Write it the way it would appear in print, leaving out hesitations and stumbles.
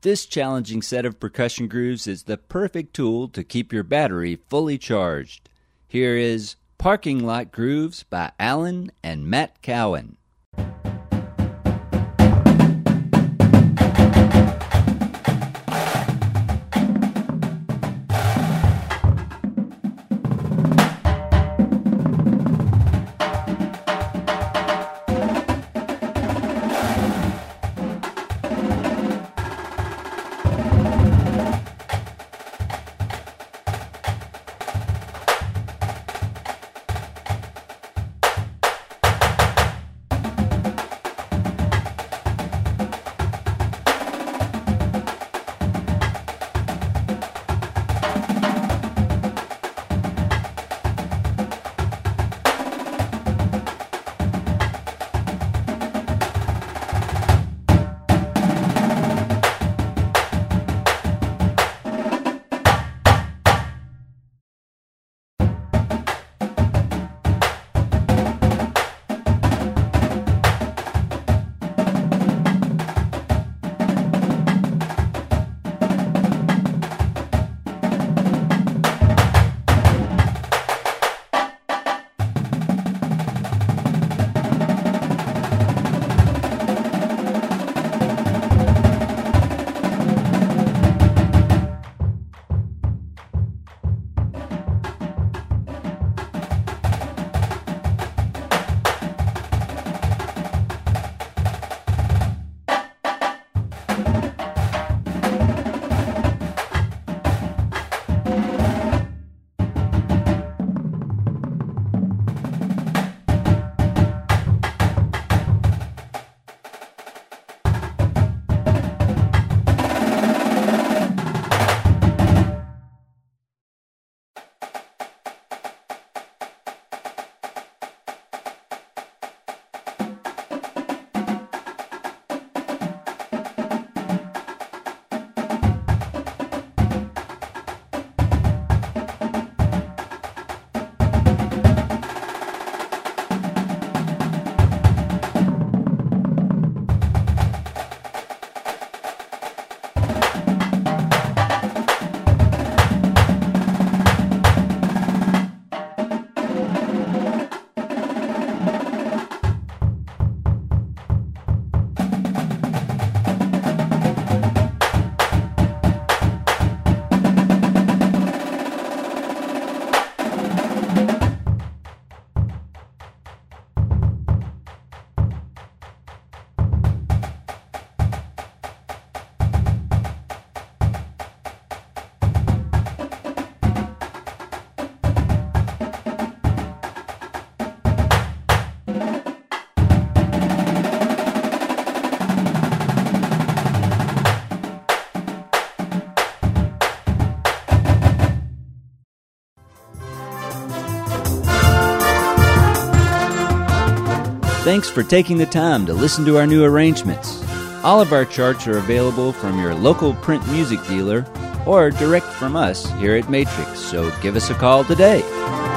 This challenging set of percussion grooves is the perfect tool to keep your battery fully charged. Here is Parking Lot Grooves by Alan and Matt Cowan. Thanks for taking the time to listen to our new arrangements. All of our charts are available from your local print music dealer or direct from us here at Matrix, so give us a call today.